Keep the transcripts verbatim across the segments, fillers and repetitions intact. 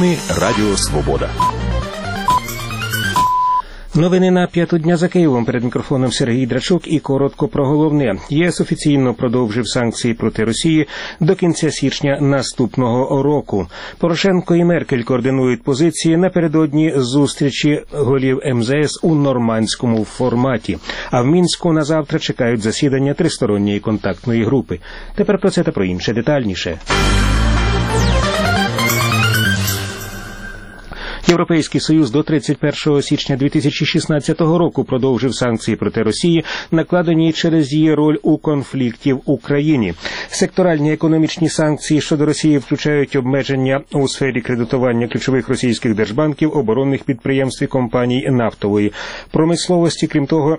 Новини Радіо Свобода. Новини на п'яту дня за Києвом. Перед мікрофоном Сергій Драчук і коротко про головне. ЄС офіційно продовжив санкції проти Росії до кінця січня наступного року. Порошенко і Меркель координують позиції напередодні зустрічі голів ем зе ес у нормандському форматі. А в Мінську на завтра чекають засідання тристоронньої контактної групи. Тепер про це та про інше детальніше. Європейський Союз до тридцять першого січня дві тисячі шістнадцятого року продовжив санкції проти Росії, накладені через її роль у конфлікті в Україні. Секторальні економічні санкції щодо Росії включають обмеження у сфері кредитування ключових російських держбанків, оборонних підприємств і компаній нафтової промисловості. Крім того,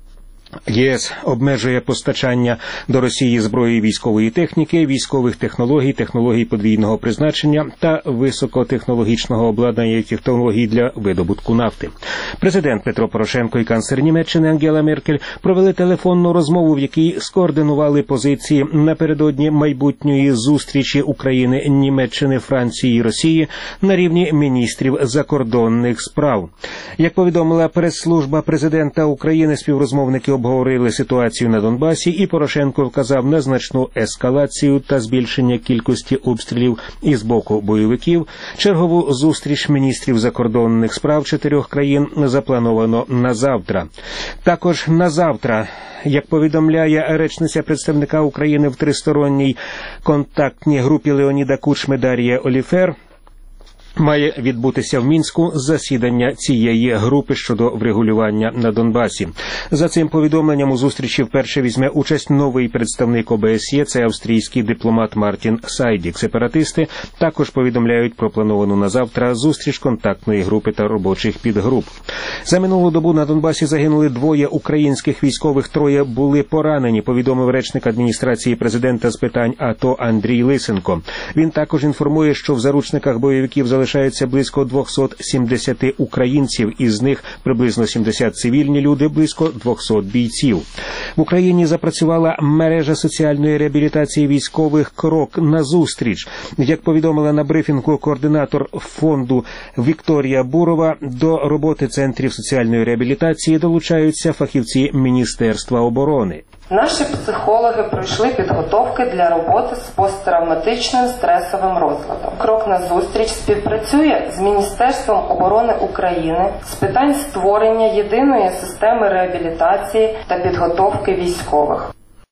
ЄС обмежує постачання до Росії зброї, військової техніки, військових технологій, технологій подвійного призначення та високотехнологічного обладнання і технологій для видобутку нафти. Президент Петро Порошенко і канцлер Німеччини Ангела Меркель провели телефонну розмову, в якій скоординували позиції напередодні майбутньої зустрічі України, Німеччини, Франції і Росії на рівні міністрів закордонних справ. Як повідомила прес-служба президента України, співрозмовники обговорили ситуацію на Донбасі, і Порошенко вказав на значну ескалацію та збільшення кількості обстрілів із боку бойовиків. Чергову зустріч міністрів закордонних справ чотирьох країн заплановано на завтра. Також на завтра, як повідомляє речниця представника України в тристоронній контактній групі Леоніда Кучми Дар'я Оліфер, має відбутися в Мінську засідання цієї групи щодо врегулювання на Донбасі. За цим повідомленням у зустрічі вперше візьме участь новий представник о бе ес є, це австрійський дипломат Мартін Сайдік. Сепаратисти також повідомляють про плановану на завтра зустріч контактної групи та робочих підгруп. За минулу добу на Донбасі загинули двоє українських військових, троє були поранені, повідомив речник адміністрації президента з питань АТО Андрій Лисенко. Він також інформує, що в заручниках бойовиків залишається Залишається близько двісті сімдесят українців, із них приблизно сімдесят цивільні люди, близько двісті бійців. В Україні запрацювала мережа соціальної реабілітації військових «Крок назустріч». Як повідомила на брифінгу координатор фонду Вікторія Бурова, до роботи центрів соціальної реабілітації долучаються фахівці Міністерства оборони. Наші психологи пройшли підготовки для роботи з посттравматичним стресовим розладом. «Крок назустріч» співпрацює з Міністерством оборони України з питань створення єдиної системи реабілітації та підготовки військових.